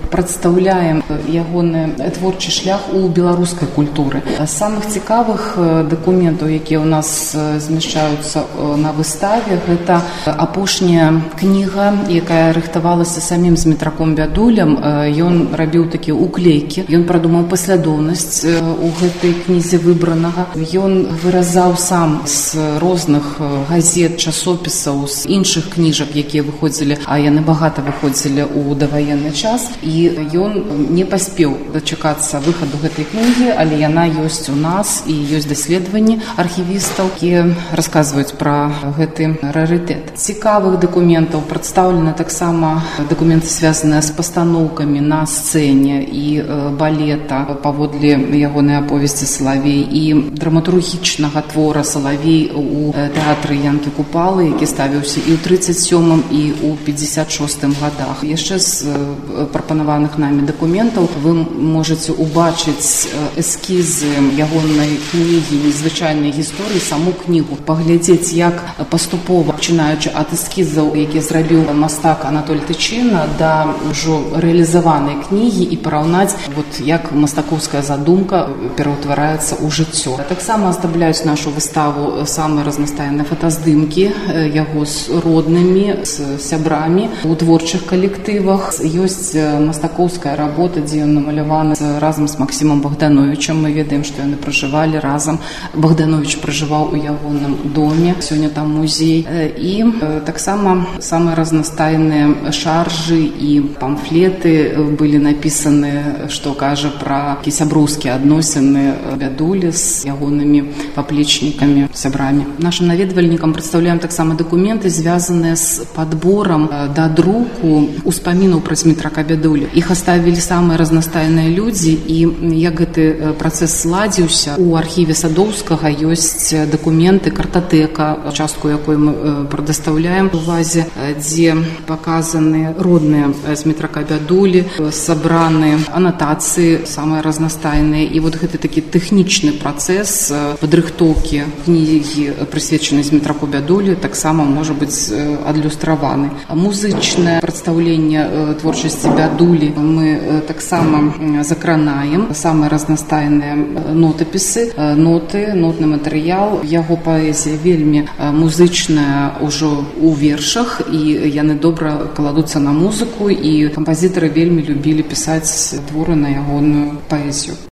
прадстаўляем ягоны творчы шлях у беларускай культуры. З самых цікавых дакументаў, якія ў нас змяшчаюцца на выставе, гэта апошняя кніга, якая рыхтавалася самім Змітраком Бядулем. Ён рабіў такія уклейкі, ён прадумаў паслядоўнасць у гэтай кнізе выбранага. Ён выразаў сам з розных газет, часопісаў, з іншых кніжак, якія выходзілі, а яны багата выходзілі ў даваенны час, і ён не паспеў дачакацца выхаду гэтай кнігі, але яна ёсць у нас, і ёсць даследаванні архівістаў, якія расказваюць пра гэты рарытэт. Цікавых дакументаў прадстаўлены таксама дакументы, звязаныя з пастаноўкамі на сцэне і балета паводле ягонай аповесці «Салавей», і драматургічнага твора «Салавей» у тэатры Янкі Купалы, які ставіўся і ў 37-м, і ў 56-м годах. Яшчэ з прапанаваных намі дакументаў вы можаце убачыць эскізы ягонай кнігі «Незвычайнай гісторыі», саму кнігу, паглядзець, як паступова, пачынаючы ад эскізаў, які зрабіў мастак Анатоль Тычына, да ўжо рэалізаванай кнігі, і параўнаць, як мастакоўская задумка пераўтвараецца ў жыццё. Таксама аздабляюць нашу выставу самыя разнастайныя фотаздымкі яго з роднымі, з сябрамі у творчых калектывах. Ёсць мастакоўская работа, дзе ён намаляваны разам з Максімам Богдановичам. Мы ведаем, што яны пражывалі разам. Богданович пражываў у ягоным доме. Сёння там музей. І таксама самыя разнастайныя шаржы і памфлеты былі напісаны, што кажа пра сяброўскія адносіны Бядулі з ягонымі паплечнікамі, сябрамі. Нашым наведвальнікам прадстаўляем таксама дакументы, звязаныя з падборам да друку успамінаў пра Змітрака Бядулю. Іх аставілі самыя разнастайныя людзі, і як гэты працэс зладзіўся, у архіве Садоўскага ёсць дакументы, картатэка, частку якой мы прадастаўляем увазе, дзе паказаны родныя Змітрака Бядулі, сабраны анатацыі самыя разнастайныя. І гэты такі тэхнічны працэс падрыхтоўкі кнігі, прысвечанай Змітраку Бядулі, таксама можа быць адлюстраваны. Музычнае прадстаўленне творчасці Бядулі мы таксама закранаем. Самыя разнастайныя нотапісы, нотны матэрыял. Яго паэзія вельмі музычная ўжо ў вершах, і яны добра кладуцца на музыку, і кампазітары вельмі любілі пісаць творы на ягоную паэзію.